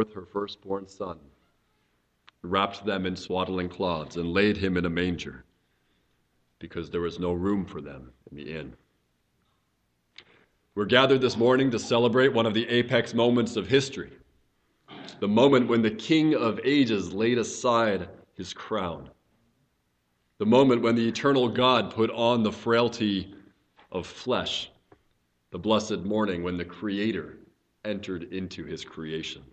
forth her firstborn son, wrapped them in swaddling cloths, and laid him in a manger, because there was no room for them in the inn. We're gathered this morning to celebrate one of the apex moments of history, the moment when the King of Ages laid aside his crown, the moment when the eternal God put on the frailty of flesh, the blessed morning when the Creator entered into his creation.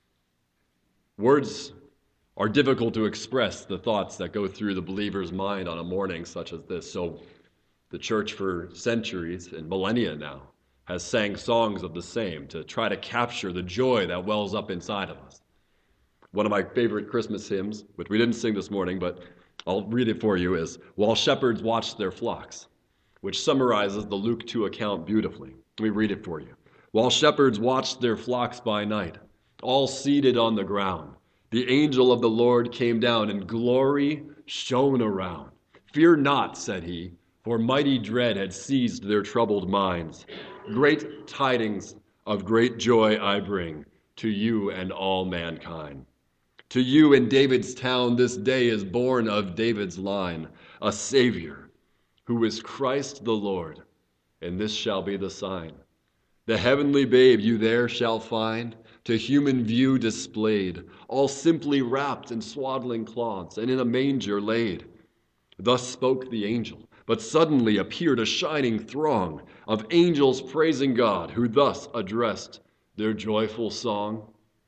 Words are difficult to express the thoughts that go through the believer's mind on a morning such as this. So the church for centuries and millennia now has sang songs of the same to try to capture the joy that wells up inside of us. One of my favorite Christmas hymns, which we didn't sing this morning, but I'll read it for you, is "While Shepherds Watched Their Flocks," which summarizes the Luke 2 account beautifully. Let me read it for you. "While shepherds watched their flocks by night, all seated on the ground, the angel of the Lord came down, and glory shone around. Fear not, said he, for mighty dread had seized their troubled minds. Great tidings of great joy I bring to you and all mankind. To you in David's town this day is born of David's line a Savior, who is Christ the Lord, and this shall be the sign. The heavenly babe you there shall find, to human view displayed, all simply wrapped in swaddling cloths, and in a manger laid. Thus spoke the angel, but suddenly appeared a shining throng of angels praising God, who thus addressed their joyful song.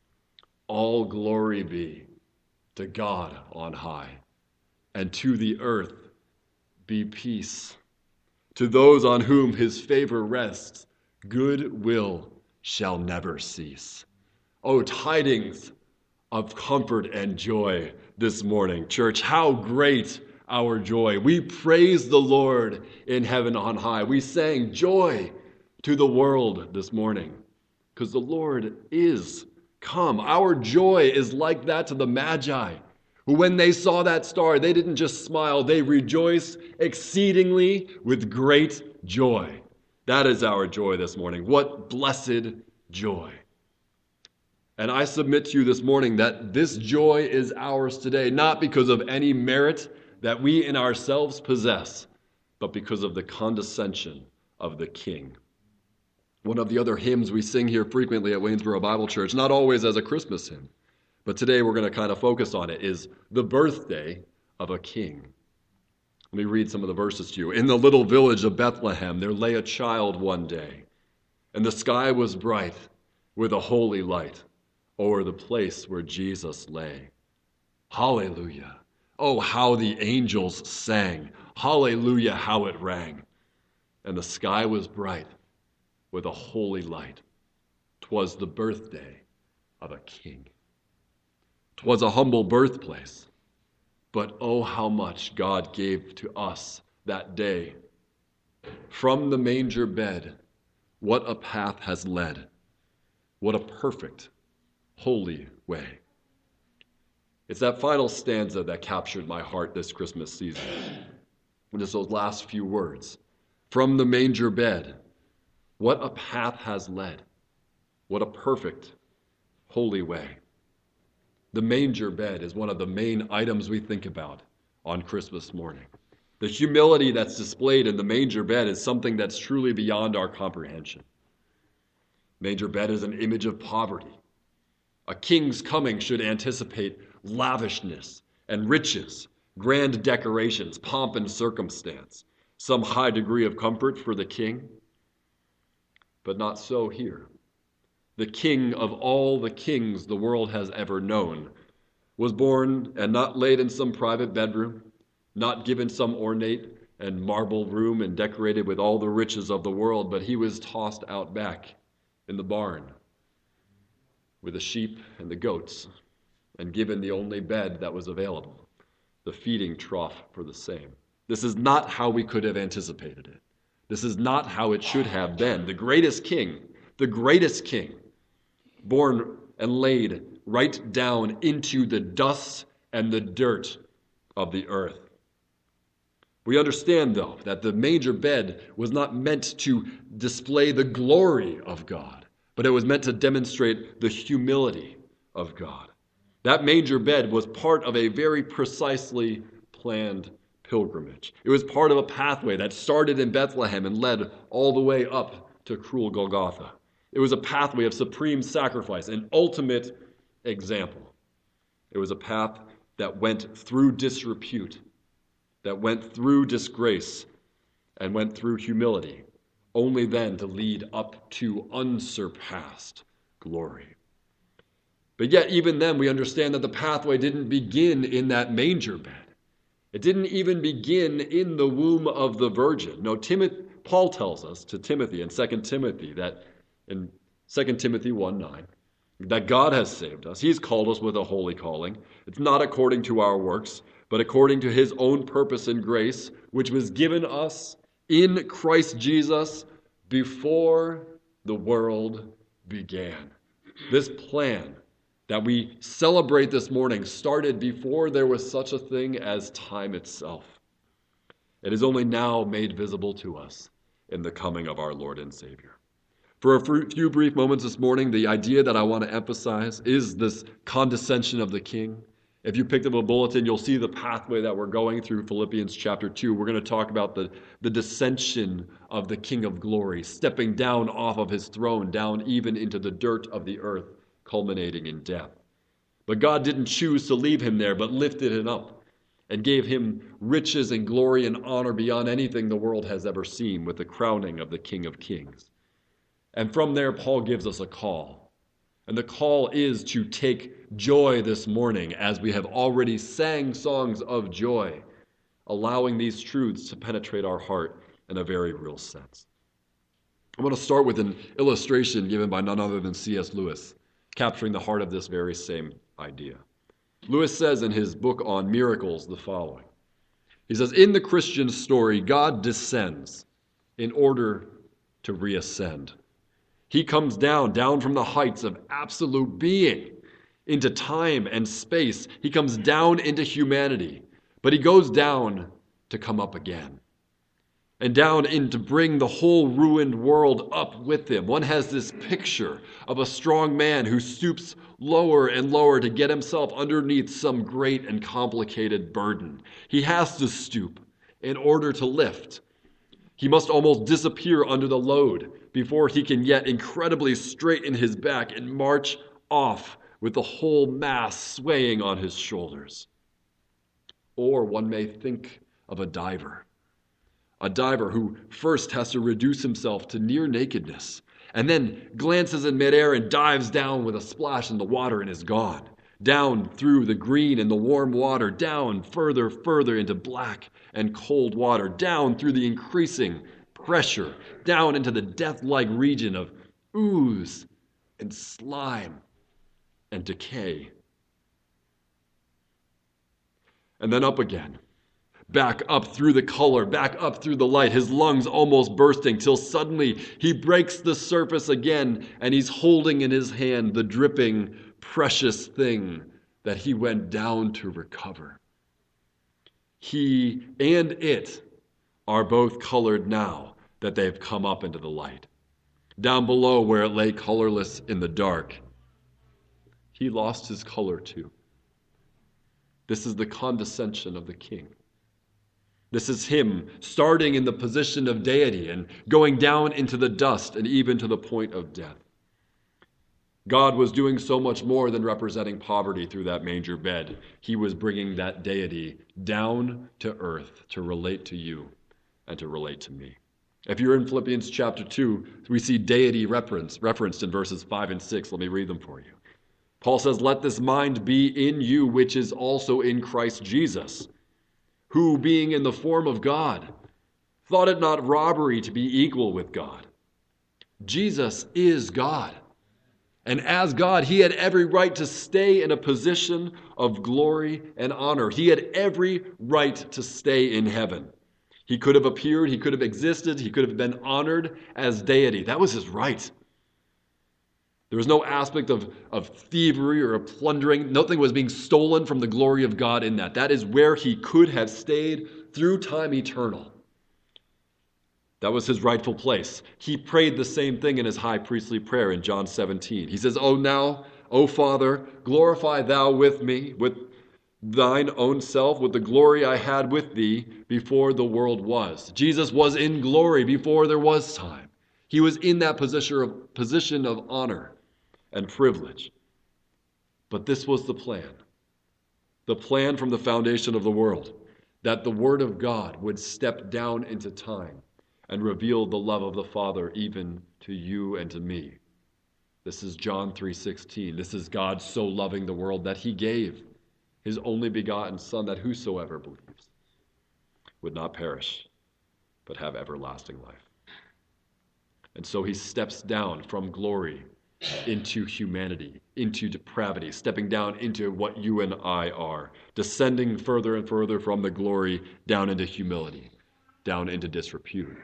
All glory be to God on high, and to the earth be peace. To those on whom his favor rests, good will shall never cease." Oh, tidings of comfort and joy this morning, church. How great our joy. We praise the Lord in heaven on high. We sang joy to the world this morning because the Lord is come. Our joy is like that to the Magi, who when they saw that star, they didn't just smile, they rejoiced exceedingly with great joy. That is our joy this morning. What blessed joy. And I submit to you this morning that this joy is ours today, not because of any merit that we in ourselves possess, but because of the condescension of the King. One of the other hymns we sing here frequently at Waynesboro Bible Church, not always as a Christmas hymn, but today we're going to kind of focus on it, is the birthday of a king. Let me read some of the verses to you. "In the little village of Bethlehem, there lay a child one day, and the sky was bright with a holy light o'er the place where Jesus lay. Hallelujah. Oh, how the angels sang. Hallelujah, how it rang. And the sky was bright with a holy light. 'Twas the birthday of a king. 'Twas a humble birthplace, but oh, how much God gave to us that day. From the manger bed, what a path has led. What a perfect, holy way." It's that final stanza that captured my heart this Christmas season. Just those last few words. From the manger bed, what a path has led. What a perfect, holy way. The manger bed is one of the main items we think about on Christmas morning. The humility that's displayed in the manger bed is something that's truly beyond our comprehension. Manger bed is an image of poverty. A king's coming should anticipate lavishness and riches, grand decorations, pomp and circumstance, some high degree of comfort for the king. But not so here. The king of all the kings the world has ever known was born and not laid in some private bedroom, not given some ornate and marble room and decorated with all the riches of the world, but he was tossed out back in the barn with the sheep and the goats, and given the only bed that was available, the feeding trough for the same. This is not how we could have anticipated it. This is not how it should have been. The greatest king, born and laid right down into the dust and the dirt of the earth. We understand, though, that the manger bed was not meant to display the glory of God, but it was meant to demonstrate the humility of God. That manger bed was part of a very precisely planned pilgrimage. It was part of a pathway that started in Bethlehem and led all the way up to cruel Golgotha. It was a pathway of supreme sacrifice, an ultimate example. It was a path that went through disrepute, that went through disgrace, and went through humility, only then to lead up to unsurpassed glory. But yet, even then, we understand that the pathway didn't begin in that manger bed. It didn't even begin in the womb of the virgin. No, Paul tells us to Timothy in 2 Timothy that in 2 Timothy 1:9, that God has saved us. He's called us with a holy calling. It's not according to our works, but according to his own purpose and grace, which was given us in Christ Jesus before the world began. This plan that we celebrate this morning started before there was such a thing as time itself. It is only now made visible to us in the coming of our Lord and Savior. For a few brief moments this morning, the idea that I want to emphasize is this condescension of the King. If you picked up a bulletin, you'll see the pathway that we're going through, Philippians chapter 2. We're going to talk about the descension of the King of Glory, stepping down off of his throne, down even into the dirt of the earth, culminating in death. But God didn't choose to leave him there, but lifted him up and gave him riches and glory and honor beyond anything the world has ever seen, with the crowning of the King of Kings. And from there, Paul gives us a call. And the call is to take joy this morning, as we have already sang songs of joy, allowing these truths to penetrate our heart in a very real sense. I want to start with an illustration given by none other than C.S. Lewis, capturing the heart of this very same idea. Lewis says in his book on miracles the following. He says, in the Christian story, God descends in order to reascend. He comes down from the heights of absolute being into time and space. He comes down into humanity, but he goes down to come up again. And down in to bring the whole ruined world up with him. One has this picture of a strong man who stoops lower and lower to get himself underneath some great and complicated burden. He has to stoop in order to lift. He must almost disappear under the load before he can yet incredibly straighten his back and march off with the whole mass swaying on his shoulders. Or one may think of a diver who first has to reduce himself to near nakedness and then glances in midair and dives down with a splash in the water and is gone. Down through the green and the warm water, down further into black and cold water, down through the increasing pressure, down into the death-like region of ooze and slime and decay. And then up again. Back up through the color, back up through the light, his lungs almost bursting, till suddenly he breaks the surface again and he's holding in his hand the dripping, precious thing that he went down to recover. He and it are both colored now that they've come up into the light. Down below where it lay colorless in the dark, he lost his color too. This is the condescension of the King. This is him starting in the position of deity and going down into the dust and even to the point of death. God was doing so much more than representing poverty through that manger bed. He was bringing that deity down to earth to relate to you and to relate to me. If you're in Philippians chapter 2, we see deity referenced in verses 5 and 6. Let me read them for you. Paul says, "Let this mind be in you, which is also in Christ Jesus, who, being in the form of God, thought it not robbery to be equal with God." Jesus is God. And as God, he had every right to stay in a position of glory and honor. He had every right to stay in heaven. He could have appeared, he could have existed, he could have been honored as deity. That was his right. There was no aspect of thievery or of plundering. Nothing was being stolen from the glory of God in that. That is where he could have stayed through time eternal. That was his rightful place. He prayed the same thing in his high priestly prayer in John 17. He says, "Oh, now, O Father, glorify thou with me, with thine own self, with the glory I had with thee before the world was. Jesus was in glory before there was time. He was in that position of honor and privilege. But this was the plan from the foundation of the world, that the Word of God would step down into time and reveal the love of the Father even to you and to me. This is John 3:16. This is God so loving the world that he gave his only begotten Son, that whosoever believes would not perish, but have everlasting life. And so he steps down from glory into humanity, into depravity, stepping down into what you and I are, descending further and further from the glory down into humility, down into disrepute.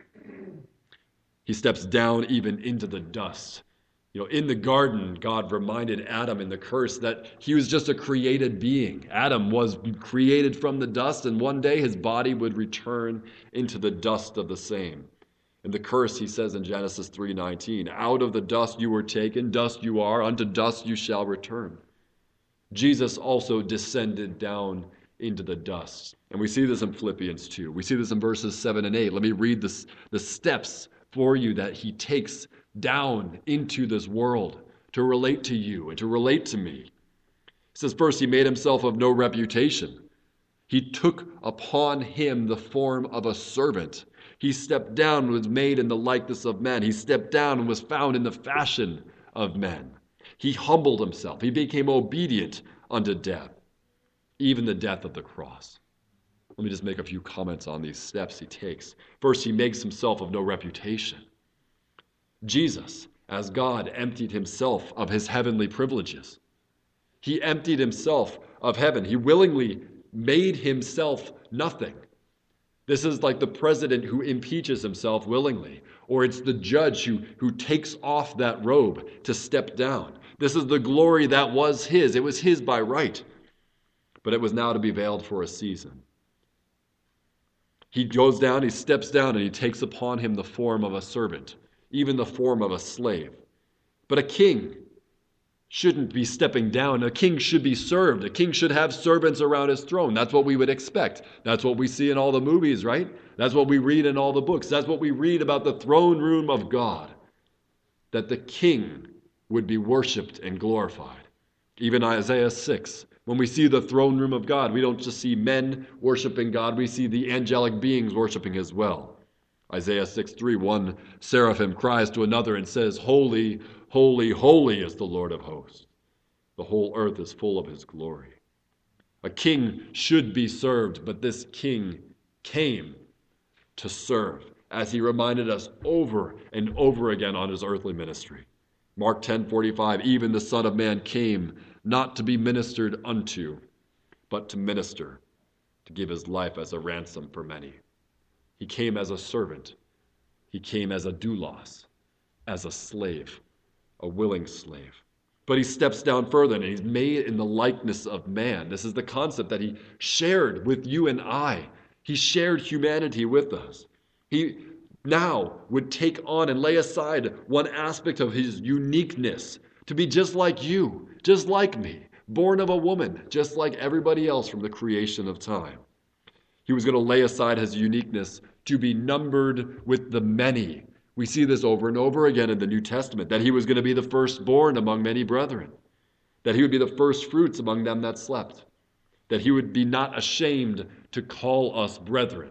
He steps down even into the dust. In the garden, God reminded Adam in the curse that he was just a created being. Adam was created from the dust, and one day his body would return into the dust of the same. In the curse, he says in Genesis 3:19, out of the dust you were taken, dust you are, unto dust you shall return. Jesus also descended down into the dust. And we see this in Philippians 2. We see this in verses 7 and 8. Let me read the steps for you that he takes down into this world to relate to you and to relate to me. It says, first, he made himself of no reputation. He took upon him the form of a servant. He stepped down and was made in the likeness of men. He stepped down and was found in the fashion of men. He humbled himself. He became obedient unto death, even the death of the cross. Let me just make a few comments on these steps he takes. First, he makes himself of no reputation. Jesus, as God, emptied himself of his heavenly privileges. He emptied himself of heaven. He willingly made himself nothing. This is like the president who impeaches himself willingly, or it's the judge who takes off that robe to step down. This is the glory that was his. It was his by right, but it was now to be veiled for a season. He goes down, he steps down, and he takes upon him the form of a servant, even the form of a slave. But a king shouldn't be stepping down. A king should be served. A king should have servants around his throne. That's what we would expect. That's what we see in all the movies, right? That's what we read in all the books. That's what we read about the throne room of God, that the king would be worshiped and glorified. Even Isaiah 6, when we see the throne room of God, we don't just see men worshiping God, we see the angelic beings worshiping as well. Isaiah 6:3, one seraphim cries to another and says, holy, holy, holy is the Lord of hosts. The whole earth is full of his glory. A king should be served, but this king came to serve, as he reminded us over and over again on his earthly ministry. Mark 10:45, even the Son of Man came not to be ministered unto, but to minister, to give his life as a ransom for many. He came as a servant. He came as a doulos, as a slave, a willing slave. But he steps down further and he's made in the likeness of man. This is the concept that he shared with you and I. He shared humanity with us. He now would take on and lay aside one aspect of his uniqueness to be just like you, just like me, born of a woman, just like everybody else from the creation of time. He was going to lay aside his uniqueness to be numbered with the many. We see this over and over again in the New Testament, that he was going to be the firstborn among many brethren, that he would be the first fruits among them that slept, that he would be not ashamed to call us brethren.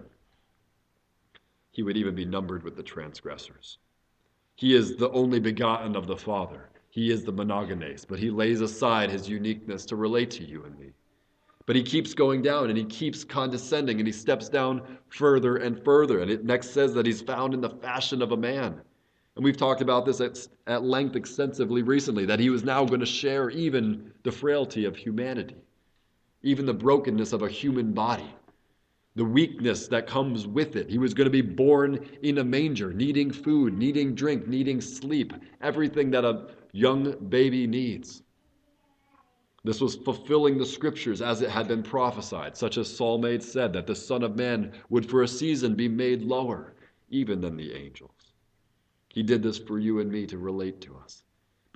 He would even be numbered with the transgressors. He is the only begotten of the Father. He is the monogenes, but he lays aside his uniqueness to relate to you and me. But he keeps going down and he keeps condescending and he steps down further and further. And it next says that he's found in the fashion of a man. And we've talked about this at length extensively recently, that he was now going to share even the frailty of humanity, even the brokenness of a human body, the weakness that comes with it. He was going to be born in a manger, needing food, needing drink, needing sleep, everything that a young baby needs. This was fulfilling the scriptures as it had been prophesied, such as Psalm 8 said, that the Son of Man would for a season be made lower, even than the angels. He did this for you and me to relate to us.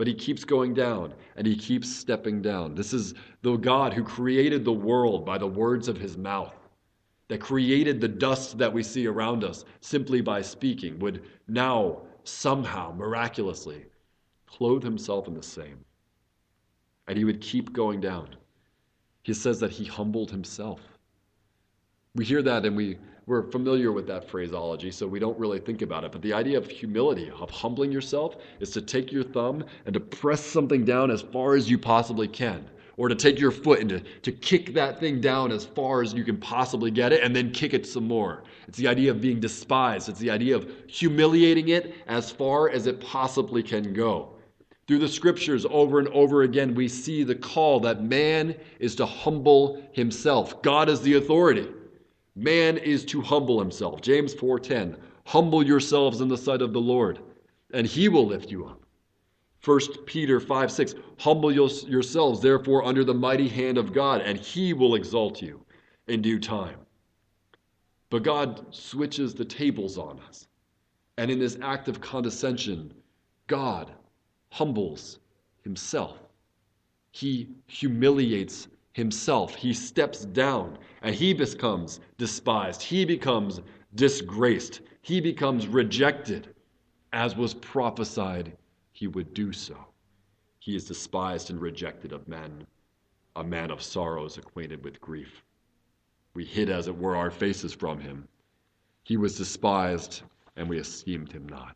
But he keeps going down, and he keeps stepping down. This is the God who created the world by the words of his mouth, that created the dust that we see around us simply by speaking, would now somehow, miraculously, clothe himself in the same. And he would keep going down. He says that he humbled himself. We hear that and we're familiar with that phraseology, so we don't really think about it. But the idea of humility, of humbling yourself, is to take your thumb and to press something down as far as you possibly can. Or to take your foot and to kick that thing down as far as you can possibly get it and then kick it some more. It's the idea of being despised. It's the idea of humiliating it as far as it possibly can go. Through the scriptures over and over again, we see the call that man is to humble himself. God is the authority. Man is to humble himself. James 4:10, humble yourselves in the sight of the Lord, and he will lift you up. 1 Peter 5:6, humble yourselves, therefore, under the mighty hand of God, and he will exalt you in due time. But God switches the tables on us. And in this act of condescension, God humbles himself. He humiliates himself. He steps down, and he becomes despised. He becomes disgraced. He becomes rejected, as was prophesied he would do so. He is despised and rejected of men, a man of sorrows, acquainted with grief. We hid, as it were, our faces from him. He was despised, and we esteemed him not.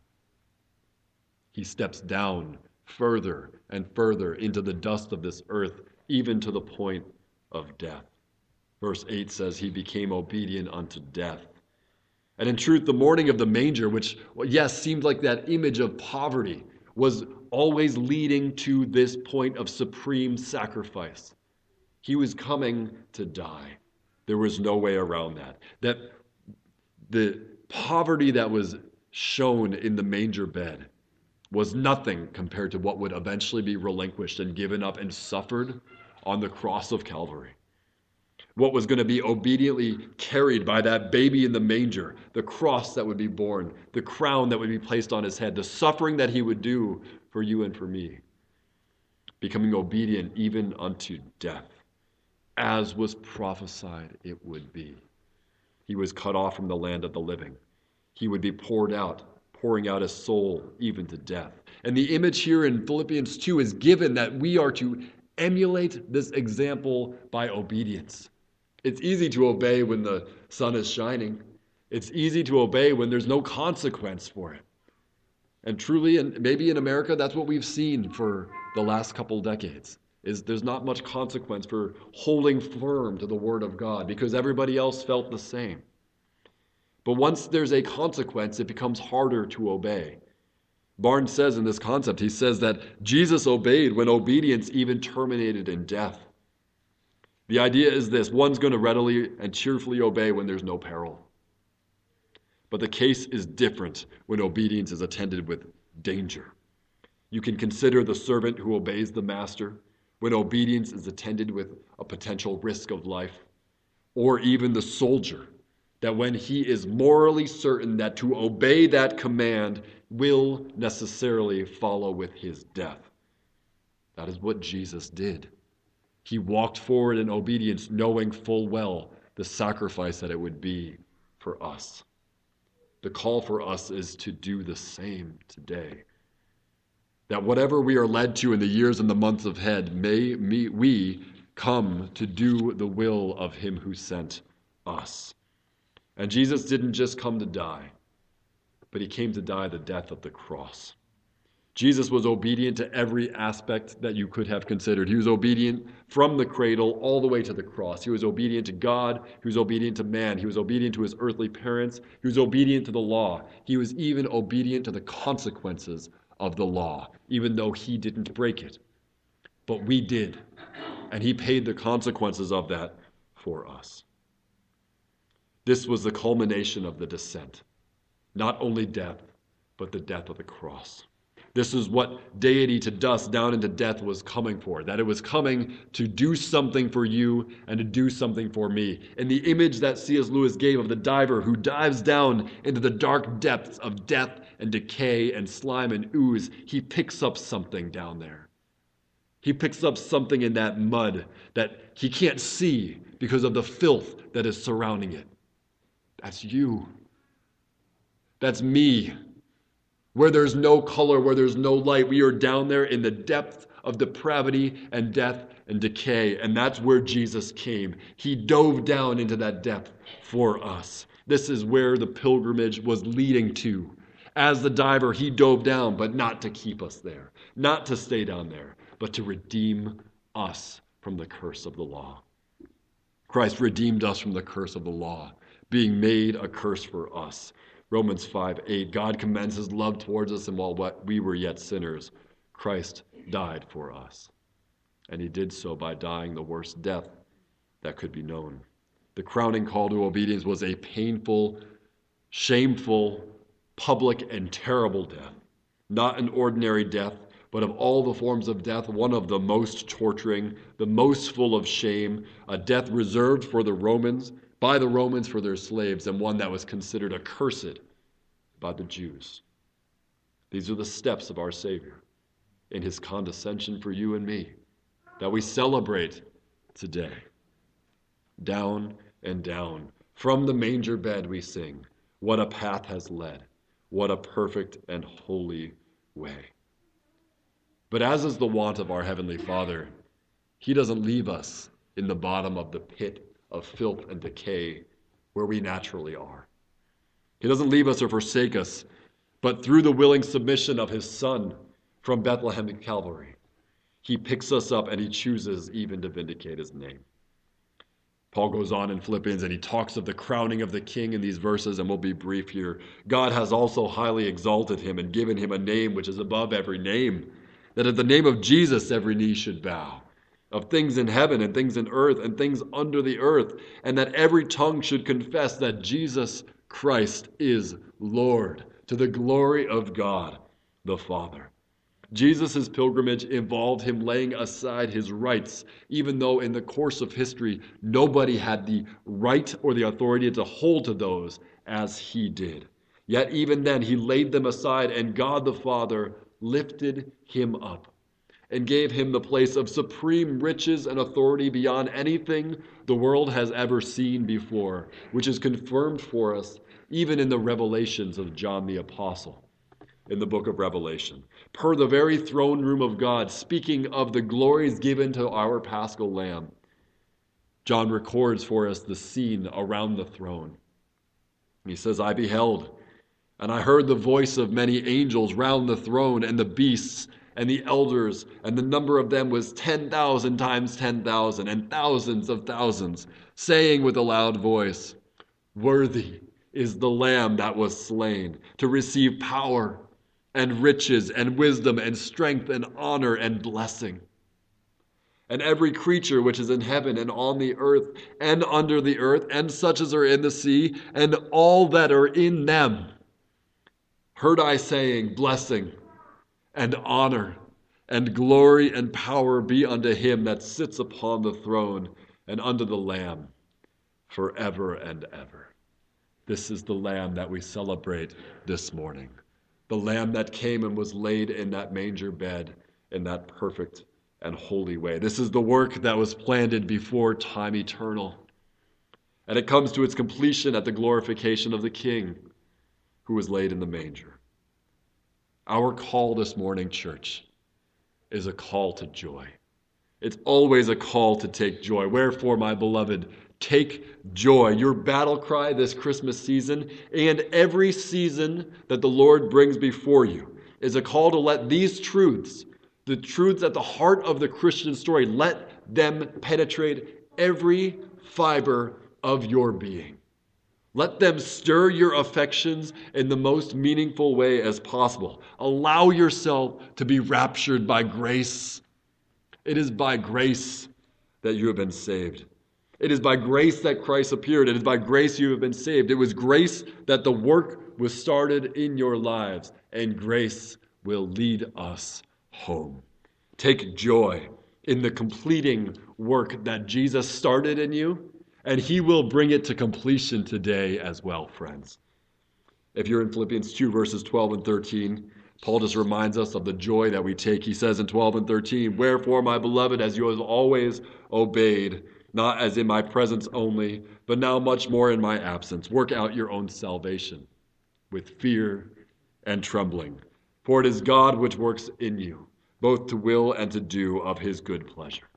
He steps down further and further into the dust of this earth, even to the point of death. Verse 8 says, he became obedient unto death. And in truth, the morning of the manger, which, yes, seemed like that image of poverty, was always leading to this point of supreme sacrifice. He was coming to die. There was no way around that. That the poverty that was shown in the manger bed was nothing compared to what would eventually be relinquished and given up and suffered on the cross of Calvary. What was going to be obediently carried by that baby in the manger, the cross that would be borne, the crown that would be placed on his head, the suffering that he would do for you and for me, becoming obedient even unto death, as was prophesied it would be. He was cut off from the land of the living. He would be pouring out his soul even to death. And the image here in Philippians 2 is given that we are to emulate this example by obedience. It's easy to obey when the sun is shining. It's easy to obey when there's no consequence for it. And truly, and maybe in America, that's what we've seen for the last couple decades, is there's not much consequence for holding firm to the Word of God because everybody else felt the same. But once there's a consequence, it becomes harder to obey. Barnes says in this concept, he says that Jesus obeyed when obedience even terminated in death. The idea is this: one's going to readily and cheerfully obey when there's no peril. But the case is different when obedience is attended with danger. You can consider the servant who obeys the master when obedience is attended with a potential risk of life, or even the soldier, that when he is morally certain that to obey that command will necessarily follow with his death. That is what Jesus did. He walked forward in obedience, knowing full well the sacrifice that it would be for us. The call for us is to do the same today. That whatever we are led to in the years and the months ahead, we come to do the will of him who sent us. And Jesus didn't just come to die, but he came to die the death of the cross. Jesus was obedient to every aspect that you could have considered. He was obedient from the cradle all the way to the cross. He was obedient to God. He was obedient to man. He was obedient to his earthly parents. He was obedient to the law. He was even obedient to the consequences of the law, even though he didn't break it. But we did, and he paid the consequences of that for us. This was the culmination of the descent. Not only death, but the death of the cross. This is what deity to dust down into death was coming for, that it was coming to do something for you and to do something for me. And the image that C.S. Lewis gave of the diver who dives down into the dark depths of death and decay and slime and ooze, he picks up something down there. He picks up something in that mud that he can't see because of the filth that is surrounding it. That's you. That's me. Where there's no color, where there's no light, we are down there in the depth of depravity and death and decay. And that's where Jesus came. He dove down into that depth for us. This is where the pilgrimage was leading to. As the diver, he dove down, but not to keep us there, not to stay down there, but to redeem us from the curse of the law. Christ redeemed us from the curse of the law, being made a curse for us. Romans 5:8, God commends his love towards us, and while we were yet sinners, Christ died for us. And he did so by dying the worst death that could be known. The crowning call to obedience was a painful, shameful, public, and terrible death. Not an ordinary death, but of all the forms of death, one of the most torturing, the most full of shame, a death reserved for the Romans, by the Romans for their slaves, and one that was considered accursed by the Jews. These are the steps of our Savior in his condescension for you and me that we celebrate today. Down and down. From the manger bed we sing, what a path has led, what a perfect and holy way. But as is the wont of our Heavenly Father, he doesn't leave us in the bottom of the pit of filth and decay where we naturally are. He doesn't leave us or forsake us, but through the willing submission of his Son from Bethlehem to Calvary, he picks us up and he chooses even to vindicate his name. Paul goes on in Philippians and he talks of the crowning of the king in these verses, and we'll be brief here. God has also highly exalted him and given him a name which is above every name, that at the name of Jesus every knee should bow, of things in heaven and things in earth and things under the earth, and that every tongue should confess that Jesus Christ is Lord, to the glory of God the Father. Jesus' pilgrimage involved him laying aside his rights, even though in the course of history, nobody had the right or the authority to hold to those as he did. Yet even then, he laid them aside, and God the Father lifted him up and gave him the place of supreme riches and authority beyond anything the world has ever seen before, which is confirmed for us even in the revelations of John the Apostle in the book of Revelation. Per the very throne room of God, speaking of the glories given to our Paschal Lamb, John records for us the scene around the throne. He says, I beheld, and I heard the voice of many angels round the throne, and the beasts, and the elders, and the number of them was 10,000 times 10,000, and thousands of thousands, saying with a loud voice, Worthy is the Lamb that was slain, to receive power, and riches, and wisdom, and strength, and honor, and blessing. And every creature which is in heaven, and on the earth, and under the earth, and such as are in the sea, and all that are in them, heard I saying, Blessing, and honor, and glory, and power be unto him that sits upon the throne, and unto the Lamb, forever and ever. This is the Lamb that we celebrate this morning. The Lamb that came and was laid in that manger bed in that perfect and holy way. This is the work that was planted before time eternal. And it comes to its completion at the glorification of the King who was laid in the manger. Our call this morning, church, is a call to joy. It's always a call to take joy. Wherefore, my beloved, take joy. Your battle cry this Christmas season and every season that the Lord brings before you is a call to let these truths, the truths at the heart of the Christian story, let them penetrate every fiber of your being. Let them stir your affections in the most meaningful way as possible. Allow yourself to be raptured by grace. It is by grace that you have been saved. It is by grace that Christ appeared. It is by grace you have been saved. It was grace that the work was started in your lives, and grace will lead us home. Take joy in the completing work that Jesus started in you, and he will bring it to completion today as well, friends. If you're in Philippians 2, verses 12 and 13, Paul just reminds us of the joy that we take. He says in 12 and 13, "Wherefore, my beloved, as you have always obeyed, not as in my presence only, but now much more in my absence, work out your own salvation with fear and trembling. For it is God which works in you, both to will and to do of his good pleasure."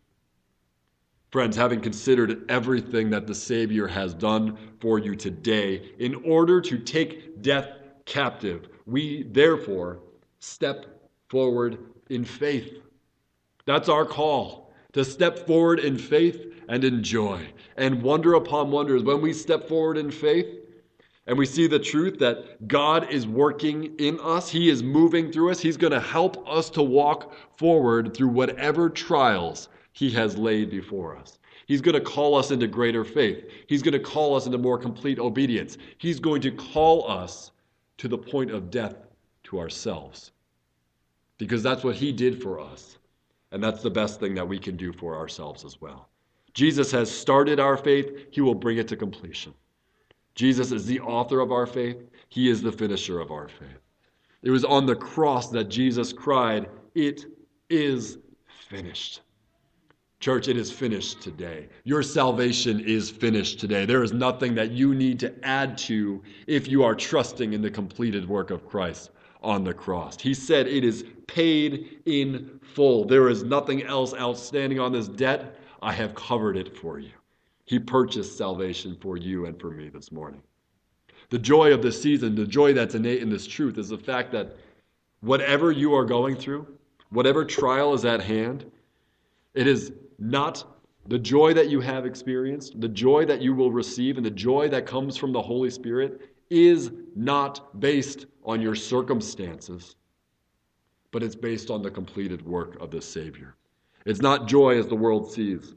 Friends, having considered everything that the Savior has done for you today, in order to take death captive, we therefore step forward in faith. That's our call, to step forward in faith and in joy, and wonder upon wonders. When we step forward in faith and we see the truth that God is working in us, he is moving through us, he's going to help us to walk forward through whatever trials he has laid before us. He's going to call us into greater faith. He's going to call us into more complete obedience. He's going to call us to the point of death to ourselves. Because that's what he did for us. And that's the best thing that we can do for ourselves as well. Jesus has started our faith. He will bring it to completion. Jesus is the author of our faith. He is the finisher of our faith. It was on the cross that Jesus cried, "It is finished." Church, it is finished today. Your salvation is finished today. There is nothing that you need to add to if you are trusting in the completed work of Christ on the cross. He said it is paid in full. There is nothing else outstanding on this debt. I have covered it for you. He purchased salvation for you and for me this morning. The joy of this season, the joy that's innate in this truth, is the fact that whatever you are going through, whatever trial is at hand, it is not the joy that you have experienced, the joy that you will receive, and the joy that comes from the Holy Spirit is not based on your circumstances, but it's based on the completed work of the Savior. It's not joy as the world sees.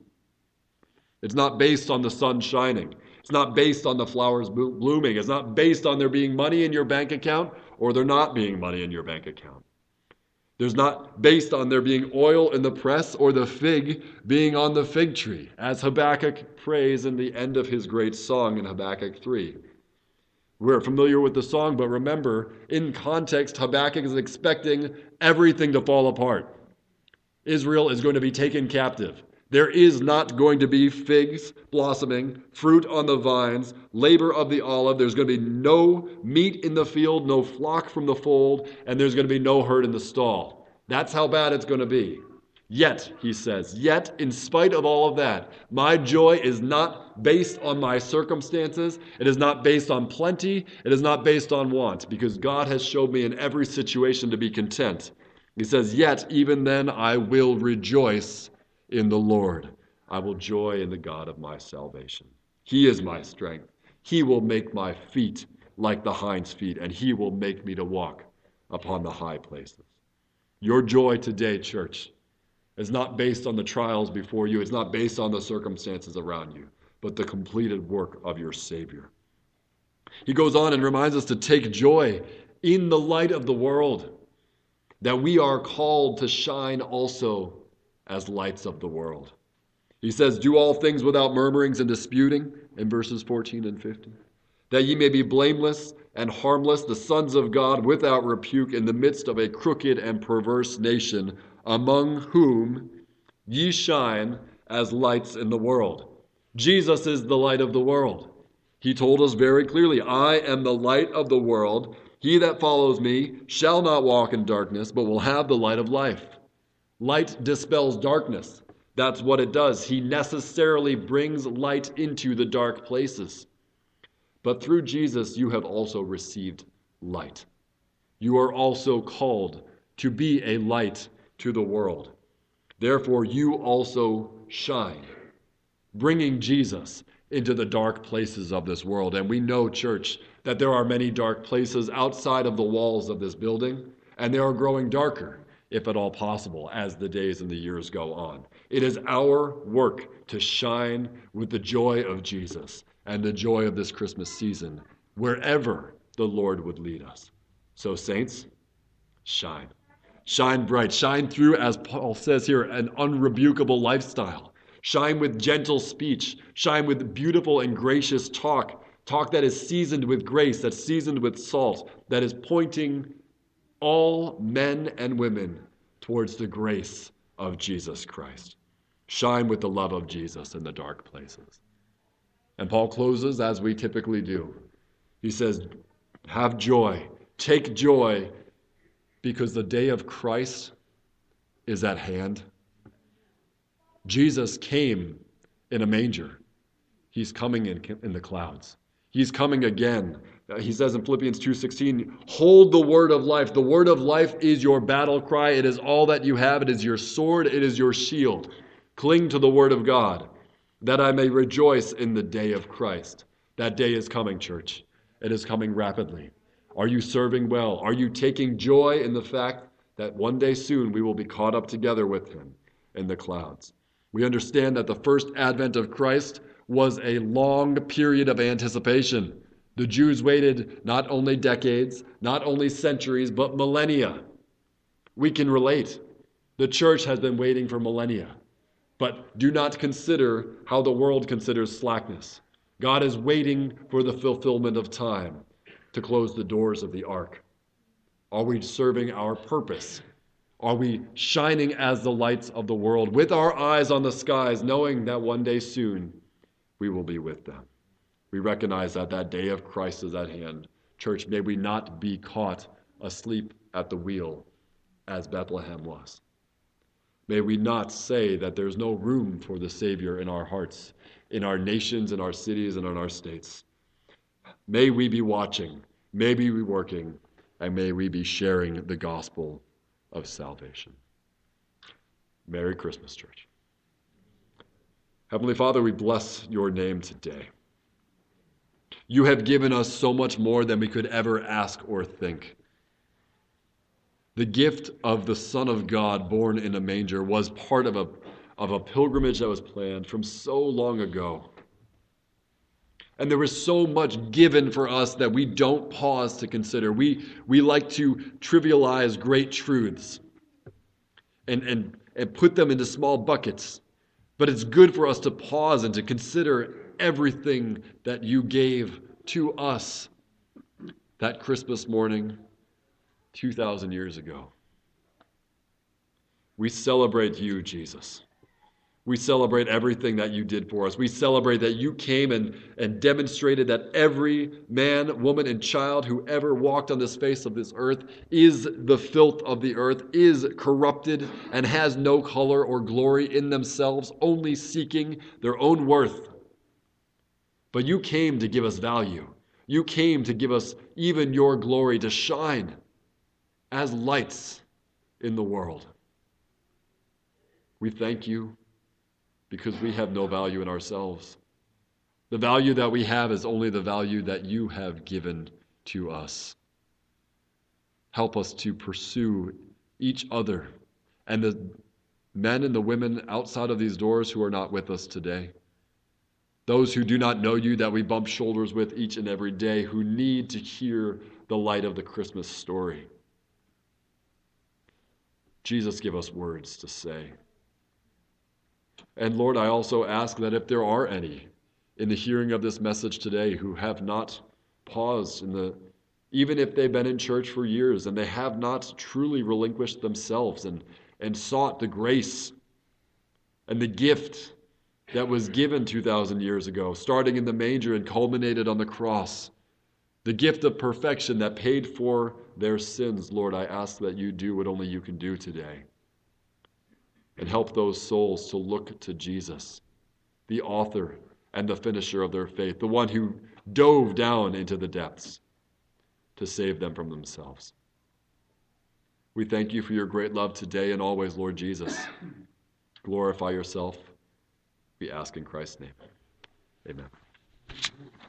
It's not based on the sun shining. It's not based on the flowers blooming. It's not based on there being money in your bank account or there not being money in your bank account. There's not based on there being oil in the press or the fig being on the fig tree, as Habakkuk prays in the end of his great song in Habakkuk 3. We're familiar with the song, but remember, in context, Habakkuk is expecting everything to fall apart. Israel is going to be taken captive. There is not going to be figs blossoming, fruit on the vines, labor of the olive. There's going to be no meat in the field, no flock from the fold, and there's going to be no herd in the stall. That's how bad it's going to be. Yet, he says, yet, in spite of all of that, my joy is not based on my circumstances. It is not based on plenty. It is not based on want, because God has showed me in every situation to be content. He says, yet, even then, I will rejoice in the Lord. I will joy in the God of my salvation. He is my strength. He will make my feet like the hind's feet, and he will make me to walk upon the high places. Your joy today, church, is not based on the trials before you. It's not based on the circumstances around you, but the completed work of your Savior. He goes on and reminds us to take joy in the light of the world, that we are called to shine also as lights of the world. He says, do all things without murmurings and disputing, in verses 14 and 15, that ye may be blameless and harmless, the sons of God without rebuke, in the midst of a crooked and perverse nation, among whom ye shine as lights in the world. Jesus is the light of the world. He told us very clearly, I am the light of the world. He that follows me shall not walk in darkness, but will have the light of life. Light dispels darkness. That's what it does. He necessarily brings light into the dark places. But through Jesus, you have also received light. You are also called to be a light to the world. Therefore, you also shine, bringing Jesus into the dark places of this world. And we know, church, that there are many dark places outside of the walls of this building, and they are growing darker, if at all possible, as the days and the years go on. It is our work to shine with the joy of Jesus and the joy of this Christmas season, wherever the Lord would lead us. So, saints, shine. Shine bright. Shine through, as Paul says here, an unrebukable lifestyle. Shine with gentle speech. Shine with beautiful and gracious talk talk that is seasoned with grace, that's seasoned with salt, that is pointing all men and women towards the grace of Jesus Christ. Shine with the love of Jesus in the dark places. And Paul closes as we typically do. He says, have joy, take joy, because the day of Christ is at hand. Jesus came in a manger. He's coming in the clouds. He's coming again. He says in Philippians 2:16, hold the word of life. The word of life is your battle cry. It is all that you have. It is your sword. It is your shield. Cling to the word of God, that I may rejoice in the day of Christ. That day is coming, church. It is coming rapidly. Are you serving well? Are you taking joy in the fact that one day soon we will be caught up together with him in the clouds? We understand that the first advent of Christ was a long period of anticipation. The Jews waited not only decades, not only centuries, but millennia. We can relate. The church has been waiting for millennia. But do not consider how the world considers slackness. God is waiting for the fulfillment of time to close the doors of the ark. Are we serving our purpose? Are we shining as the lights of the world with our eyes on the skies, knowing that one day soon we will be with them? We recognize that that day of Christ is at hand. Church, may we not be caught asleep at the wheel as Bethlehem was. May we not say that there's no room for the Savior in our hearts, in our nations, in our cities, and in our states. May we be watching, may we be working, and may we be sharing the gospel of salvation. Merry Christmas, church. Heavenly Father, we bless your name today. You have given us so much more than we could ever ask or think. The gift of the Son of God born in a manger was part of a pilgrimage that was planned from so long ago. And there was so much given for us that we don't pause to consider. We like to trivialize great truths and put them into small buckets. But it's good for us to pause and to consider everything that you gave to us that Christmas morning 2,000 years ago. We celebrate you, Jesus. We celebrate everything that you did for us. We celebrate that you came and demonstrated that every man, woman, and child who ever walked on this face of this earth is the filth of the earth, is corrupted, and has no color or glory in themselves, only seeking their own worth. But you came to give us value. You came to give us even your glory, to shine as lights in the world. We thank you because we have no value in ourselves. The value that we have is only the value that you have given to us. Help us to pursue each other and the men and the women outside of these doors who are not with us today. Those who do not know you that we bump shoulders with each and every day, who need to hear the light of the Christmas story. Jesus, give us words to say. And Lord, I also ask that if there are any in the hearing of this message today who have not paused even if they've been in church for years and they have not truly relinquished themselves and sought the grace and the gift that was given 2,000 years ago, starting in the manger and culminated on the cross, the gift of perfection that paid for their sins, Lord, I ask that you do what only you can do today. And help those souls to look to Jesus, the author and the finisher of their faith, the one who dove down into the depths to save them from themselves. We thank you for your great love today and always, Lord Jesus. Glorify yourself, we ask in Christ's name. Amen.